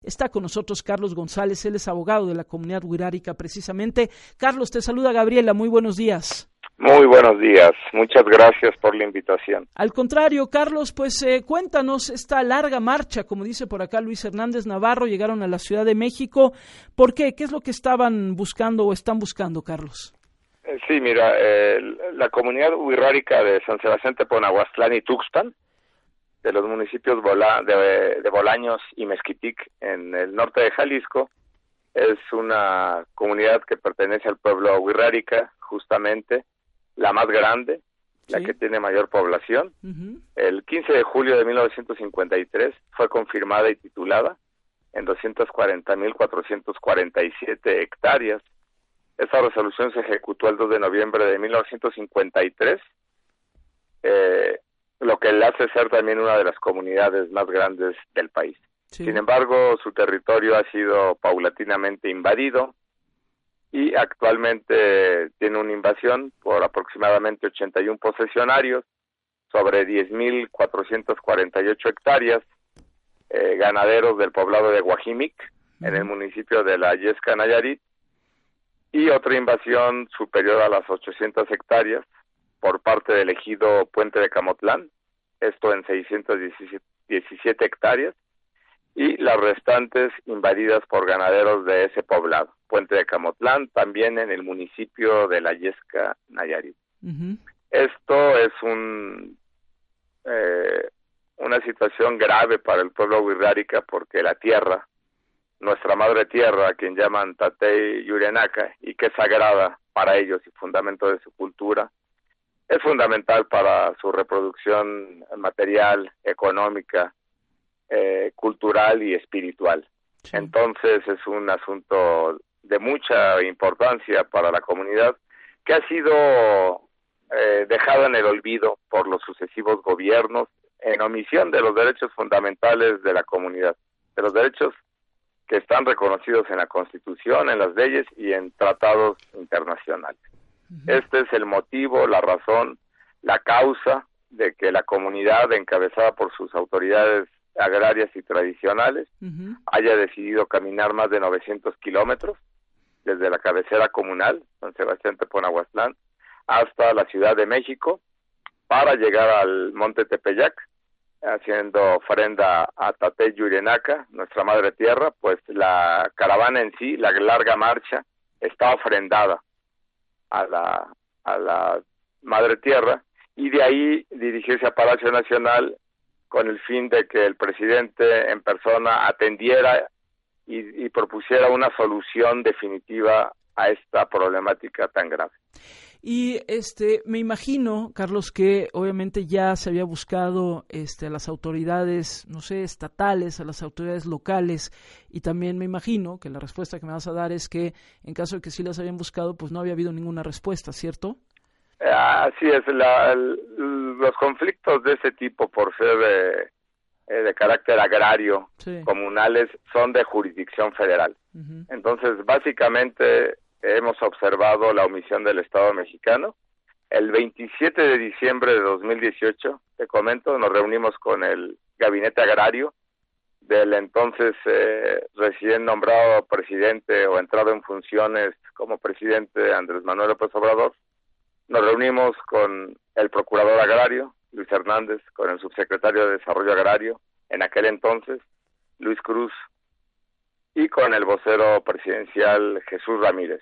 Está con nosotros Carlos González, él es abogado de la comunidad wixárika precisamente. Carlos, te saluda Gabriela, muy buenos días. Muy buenos días, muchas gracias por la invitación. Al contrario, Carlos, pues cuéntanos esta larga marcha, como dice por acá Luis Hernández Navarro, llegaron a la Ciudad de México. ¿Por qué? ¿Qué es lo que estaban buscando o están buscando, Carlos? Sí, mira, la comunidad wixárika de San Sebastián Teponahuastlán y Tuxpan, de los municipios de Bolaños y Mezquitic, en el norte de Jalisco, es una comunidad que pertenece al pueblo wixárika, justamente, la más grande, la que tiene mayor población. Uh-huh. El 15 de julio de 1953 fue confirmada y titulada en 240.447 hectáreas. Esta resolución se ejecutó el 2 de noviembre de 1953, lo que le hace ser también una de las comunidades más grandes del país. Sí. Sin embargo, su territorio ha sido paulatinamente invadido y actualmente tiene una invasión por aproximadamente 81 posesionarios sobre 10.448 hectáreas, ganaderos del poblado de Guajimic, en el municipio de La Yesca, Nayarit, y otra invasión superior a las 800 hectáreas por parte del ejido Puente de Camotlán, esto en 617 hectáreas, y las restantes invadidas por ganaderos de ese poblado, Puente de Camotlán, también en el municipio de La Yesca, Nayarit. Uh-huh. Esto es una situación grave para el pueblo wixárika porque la tierra, nuestra madre tierra, a quien llaman Tatey Yurenaca, y que es sagrada para ellos y fundamento de su cultura, es fundamental para su reproducción material, económica, cultural y espiritual. Sí. Entonces es un asunto de mucha importancia para la comunidad que ha sido dejado en el olvido por los sucesivos gobiernos en omisión de los derechos fundamentales de la comunidad, de los derechos que están reconocidos en la Constitución, en las leyes y en tratados internacionales. Uh-huh. Este es el motivo, la razón, la causa de que la comunidad, encabezada por sus autoridades agrarias y tradicionales, uh-huh, haya decidido caminar más de 900 kilómetros desde la cabecera comunal, San Sebastián Teponahuastlán, hasta la Ciudad de México, para llegar al Monte Tepeyac, haciendo ofrenda a Tatey Yurenaca, nuestra madre tierra. Pues la caravana en sí, la larga marcha, está ofrendada a la madre tierra, y de ahí dirigirse a Palacio Nacional con el fin de que el presidente en persona atendiera y propusiera una solución definitiva a esta problemática tan grave. Y me imagino, Carlos, que obviamente ya se había buscado a las autoridades, no sé, estatales, a las autoridades locales, y también me imagino que la respuesta que me vas a dar es que en caso de que sí las habían buscado, pues no había habido ninguna respuesta, ¿cierto? Así es, los conflictos de ese tipo, por ser de carácter agrario, sí, comunales, son de jurisdicción federal. Uh-huh. Entonces, básicamente, hemos observado la omisión del Estado mexicano. El 27 de diciembre de 2018, te comento, nos reunimos con el gabinete agrario del entonces recién nombrado presidente o entrado en funciones como presidente Andrés Manuel López Obrador. Nos reunimos con el procurador agrario, Luis Hernández, con el subsecretario de Desarrollo Agrario, en aquel entonces, Luis Cruz, y con el vocero presidencial, Jesús Ramírez.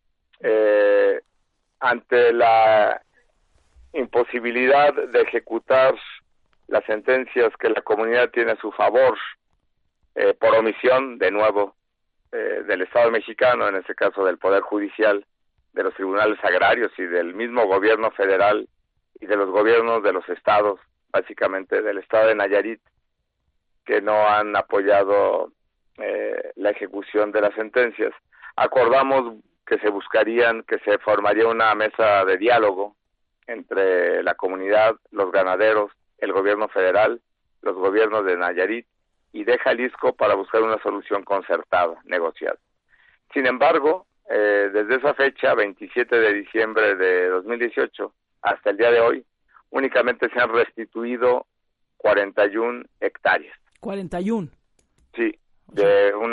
Ante la imposibilidad de ejecutar las sentencias que la comunidad tiene a su favor, por omisión, de nuevo, del Estado mexicano, en este caso del Poder Judicial, de los tribunales agrarios y del mismo gobierno federal y de los gobiernos de los estados, básicamente del estado de Nayarit, que no han apoyado la ejecución de las sentencias, acordamos que se formaría una mesa de diálogo entre la comunidad, los ganaderos, el gobierno federal, los gobiernos de Nayarit y de Jalisco para buscar una solución concertada, negociada. Sin embargo, desde esa fecha, 27 de diciembre de 2018, hasta el día de hoy, únicamente se han restituido 41 hectáreas. ¿41? Sí, de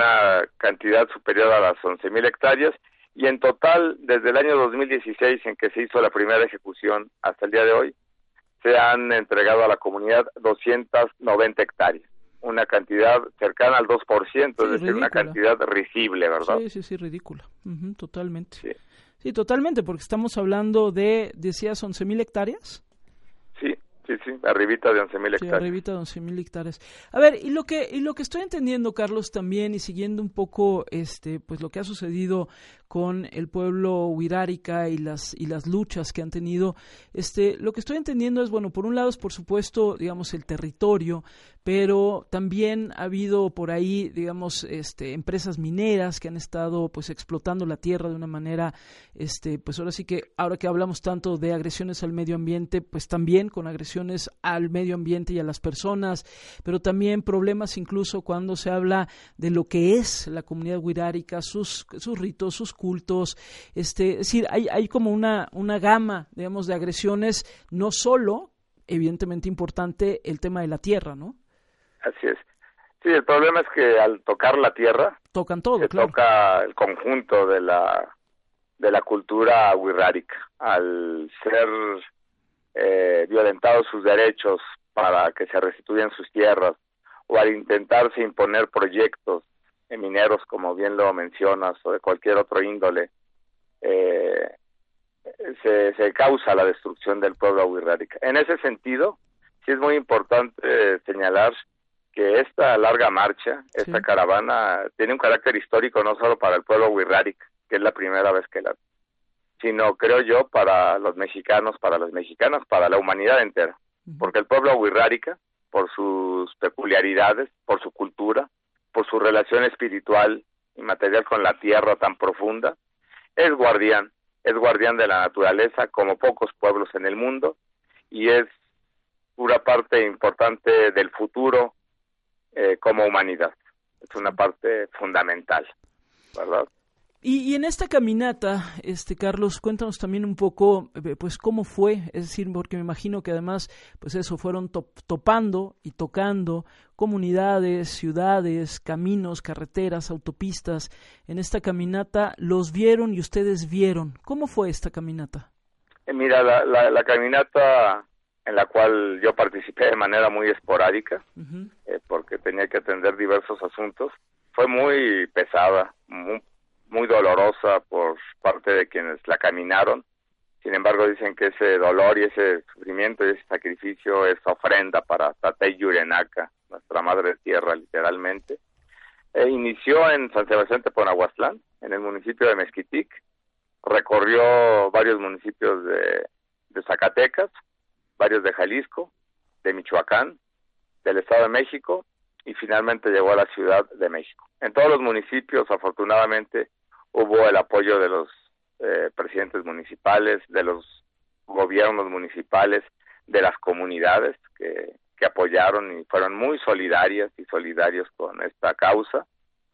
cantidad superior a las 11,000 hectáreas, y en total, desde el año 2016, en que se hizo la primera ejecución, hasta el día de hoy, se han entregado a la comunidad 290 hectáreas, una cantidad cercana al 2%, sí, es decir, ridícula. Una cantidad risible, ¿verdad? Sí, ridícula, totalmente. Sí. Sí, totalmente, porque estamos hablando de, decías, 11,000 hectáreas. Sí, arribita de 11,000 hectáreas. Sí, arribita de 11,000 hectáreas. A ver, y lo que estoy entendiendo, Carlos, también, y siguiendo un poco pues lo que ha sucedido con el pueblo wixárika y las luchas que han tenido, lo que estoy entendiendo es, bueno, por un lado es, por supuesto, digamos, el territorio, pero también ha habido por ahí, digamos, empresas mineras que han estado pues explotando la tierra de una manera, pues ahora sí que, ahora que hablamos tanto de agresiones al medio ambiente, pues también con agresiones al medio ambiente y a las personas, pero también problemas incluso cuando se habla de lo que es la comunidad wixárika, sus ritos, sus cultos, es decir, hay como una gama, digamos, de agresiones, no solo, evidentemente importante, el tema de la tierra, ¿no? Así es. Sí, el problema es que al tocar la tierra, tocan todo, se claro. toca el conjunto de la cultura wixárika. Al ser violentados sus derechos para que se restituyan sus tierras, o al intentarse imponer proyectos mineros, como bien lo mencionas, o de cualquier otro índole, se causa la destrucción del pueblo wixárika. En ese sentido, sí es muy importante señalar que esta larga marcha, esta caravana, tiene un carácter histórico no solo para el pueblo wixárika, que es la primera vez que la, sino, creo yo, para los mexicanos, para las mexicanas, para la humanidad entera. Porque el pueblo wixárika, por sus peculiaridades, por su cultura, por su relación espiritual y material con la tierra tan profunda, es guardián de la naturaleza como pocos pueblos en el mundo, y es una parte importante del futuro como humanidad. Es una parte fundamental, ¿verdad? Y en esta caminata, Carlos, cuéntanos también un poco, pues, cómo fue, es decir, porque me imagino que además, pues eso, fueron topando y tocando comunidades, ciudades, caminos, carreteras, autopistas. En esta caminata, ¿los vieron y ustedes vieron? ¿Cómo fue esta caminata? Mira, la caminata en la cual yo participé de manera muy esporádica, porque tenía que atender diversos asuntos, fue muy pesada, muy dolorosa por parte de quienes la caminaron. Sin embargo, dicen que ese dolor y ese sufrimiento y ese sacrificio es ofrenda para Tatey Yurenaka, nuestra madre tierra, literalmente. Inició en San Sebastián Teponahuatlán, en el municipio de Mezquitic, recorrió varios municipios de Zacatecas, varios de Jalisco, de Michoacán, del Estado de México, y finalmente llegó a la Ciudad de México. En todos los municipios, afortunadamente, hubo el apoyo de los presidentes municipales, de los gobiernos municipales, de las comunidades que apoyaron y fueron muy solidarias y solidarios con esta causa.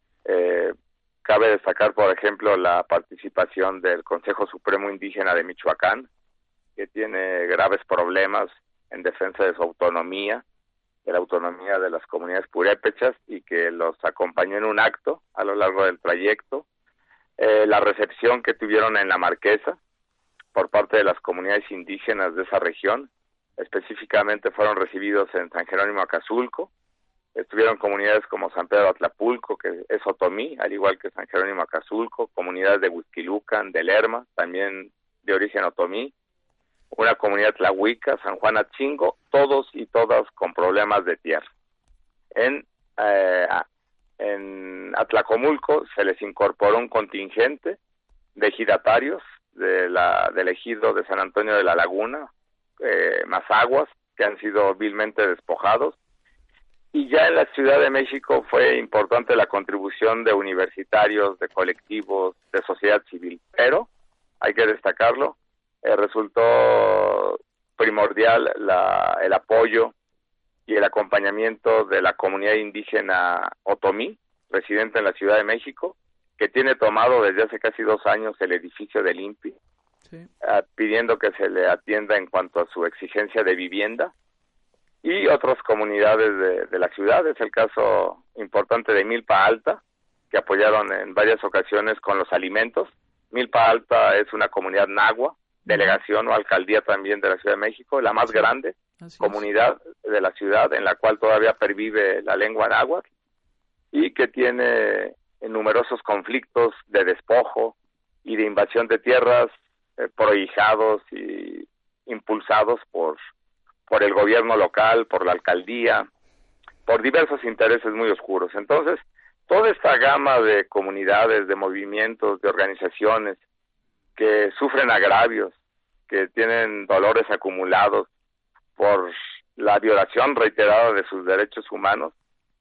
Cabe destacar, por ejemplo, la participación del Consejo Supremo Indígena de Michoacán, que tiene graves problemas en defensa de su autonomía, de la autonomía de las comunidades purépechas, y que los acompañó en un acto a lo largo del trayecto. La recepción que tuvieron en La Marquesa por parte de las comunidades indígenas de esa región, específicamente fueron recibidos en San Jerónimo Acazulco. Estuvieron comunidades como San Pedro Atlapulco, que es otomí, al igual que San Jerónimo Acazulco, comunidades de Huixquilucan, de Lerma, también de origen otomí, una comunidad tlahuica, San Juan Atzingo, todos y todas con problemas de tierra. En Atlacomulco se les incorporó un contingente de ejidatarios del ejido de San Antonio de la Laguna, Mazaguas, que han sido vilmente despojados. Y ya en la Ciudad de México fue importante la contribución de universitarios, de colectivos, de sociedad civil, pero hay que destacarlo, resultó primordial el apoyo y el acompañamiento de la comunidad indígena otomí, residente en la Ciudad de México, que tiene tomado desde hace casi 2 años el edificio del INPI, pidiendo que se le atienda en cuanto a su exigencia de vivienda, y otras comunidades de la ciudad. Es el caso importante de Milpa Alta, que apoyaron en varias ocasiones con los alimentos. Milpa Alta es una comunidad nahua, delegación o alcaldía también de la Ciudad de México, la más grande comunidad de la ciudad, en la cual todavía pervive la lengua náhuatl y que tiene numerosos conflictos de despojo y de invasión de tierras prohijados y impulsados por el gobierno local, por la alcaldía, por diversos intereses muy oscuros. Entonces, toda esta gama de comunidades, de movimientos, de organizaciones que sufren agravios, que tienen dolores acumulados por la violación reiterada de sus derechos humanos,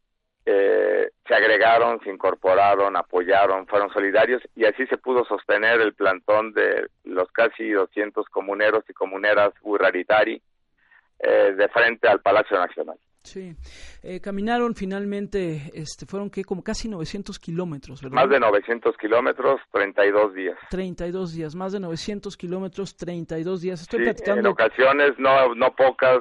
se agregaron, se incorporaron, apoyaron, fueron solidarios, y así se pudo sostener el plantón de los casi 200 comuneros y comuneras Huirraritari de frente al Palacio Nacional. Sí, caminaron finalmente, fueron como casi 900 kilómetros, ¿verdad? Más de 900 kilómetros, 32 días. 32 días, más de 900 kilómetros, 32 días. Estoy platicando. En ocasiones, no pocas,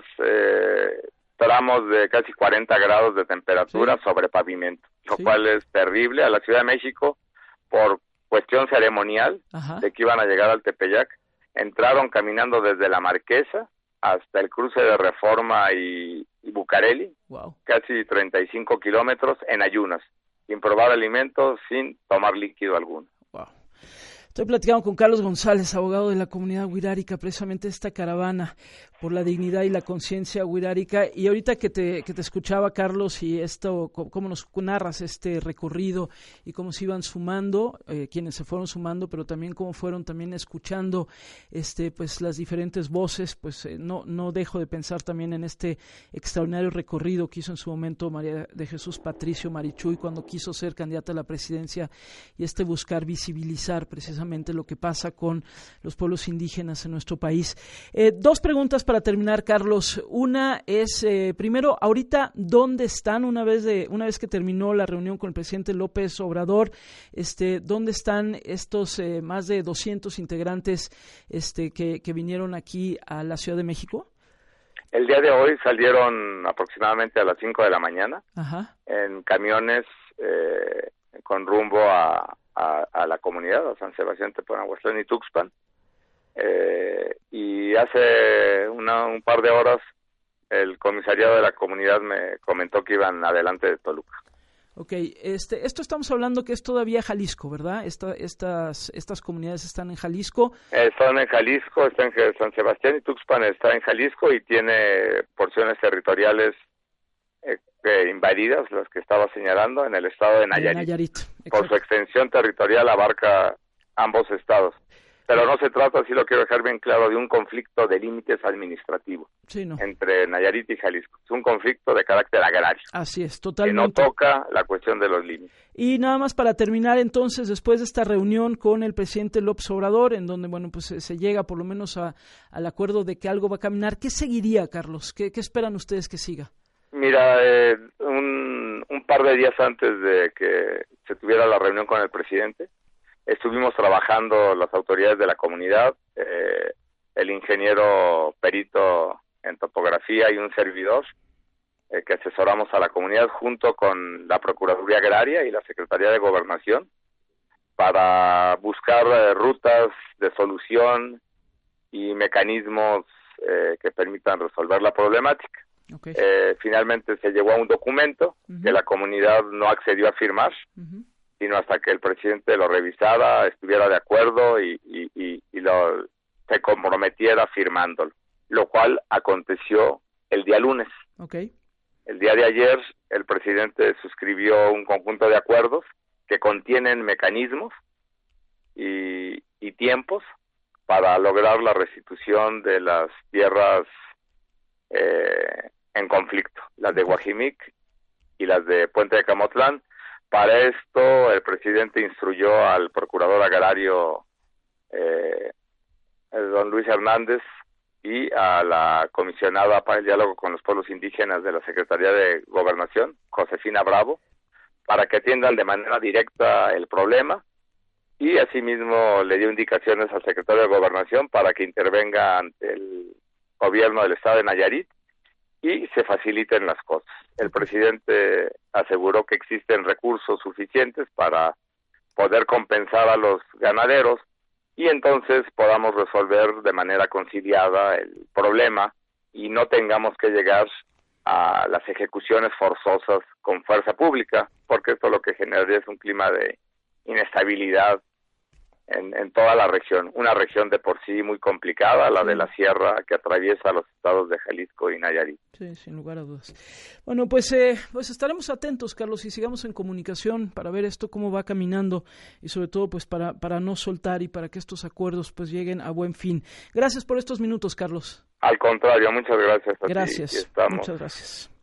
tramos de casi 40 grados de temperatura sobre pavimento, lo cual es terrible. A la Ciudad de México, por cuestión ceremonial, de que iban a llegar al Tepeyac, entraron caminando desde la Marquesa hasta el cruce de Reforma y Bucareli, casi 35 kilómetros en ayunas, sin probar alimentos, sin tomar líquido alguno. Estoy platicando con Carlos González, abogado de la comunidad wixárika, precisamente esta caravana por la dignidad y la conciencia wixárika. Y ahorita que te escuchaba, Carlos, y esto, cómo nos narras este recorrido y cómo se iban sumando, quienes se fueron sumando, pero también cómo fueron también escuchando pues las diferentes voces, pues no dejo de pensar también en este extraordinario recorrido que hizo en su momento María de Jesús Patricio Marichuy cuando quiso ser candidata a la presidencia, y buscar visibilizar precisamente lo que pasa con los pueblos indígenas en nuestro país. Dos preguntas para terminar, Carlos. Una es, primero, ahorita, ¿dónde están una vez que terminó la reunión con el presidente López Obrador? ¿Dónde están estos más de 200 integrantes que vinieron aquí a la Ciudad de México? El día de hoy salieron aproximadamente a las 5 de la mañana en camiones con rumbo a la comunidad, a San Sebastián, Teponahuatlán y Tuxpan, y hace un par de horas el comisariado de la comunidad me comentó que iban adelante de Toluca. Ok, esto estamos hablando que es todavía Jalisco, ¿verdad? Estas comunidades están en Jalisco. Están en Jalisco, están en San Sebastián y Tuxpan está en Jalisco y tiene porciones territoriales invadidas, las que estaba señalando, en el estado de Nayarit. Por su extensión territorial abarca ambos estados. Pero no se trata, sí lo quiero dejar bien claro, de un conflicto de límites administrativos entre Nayarit y Jalisco. Es un conflicto de carácter agrario. Así es, totalmente. Que no toca la cuestión de los límites. Y nada más para terminar, entonces, después de esta reunión con el presidente López Obrador, en donde, se llega por lo menos al acuerdo de que algo va a caminar, ¿qué seguiría, Carlos? ¿Qué esperan ustedes que siga? Mira, un par de días antes de que se tuviera la reunión con el presidente, estuvimos trabajando las autoridades de la comunidad, el ingeniero perito en topografía y un servidor, que asesoramos a la comunidad junto con la Procuraduría Agraria y la Secretaría de Gobernación para buscar rutas de solución y mecanismos que permitan resolver la problemática. Finalmente se llegó a un documento que la comunidad no accedió a firmar, sino hasta que el presidente lo revisara, estuviera de acuerdo y se comprometiera firmándolo, lo cual aconteció el día lunes. El día de ayer el presidente suscribió un conjunto de acuerdos que contienen mecanismos y tiempos para lograr la restitución de las tierras en conflicto, las de Guajimic y las de Puente de Camotlán. Para esto, el presidente instruyó al procurador agrario, don Luis Hernández, y a la comisionada para el diálogo con los pueblos indígenas de la Secretaría de Gobernación, Josefina Bravo, para que atiendan de manera directa el problema, y asimismo le dio indicaciones al secretario de Gobernación para que intervenga ante el gobierno del estado de Nayarit y se faciliten las cosas. El presidente aseguró que existen recursos suficientes para poder compensar a los ganaderos y entonces podamos resolver de manera conciliada el problema y no tengamos que llegar a las ejecuciones forzosas con fuerza pública, porque esto lo que generaría es un clima de inestabilidad en toda la región, una región de por sí muy complicada, la de la sierra que atraviesa los estados de Jalisco y Nayarit. Sí, sin lugar a dudas. Bueno, pues estaremos atentos, Carlos, y sigamos en comunicación para ver esto cómo va caminando y sobre todo pues para no soltar y para que estos acuerdos pues lleguen a buen fin. Gracias por estos minutos, Carlos. Al contrario, muchas gracias a ti. Gracias, muchas gracias.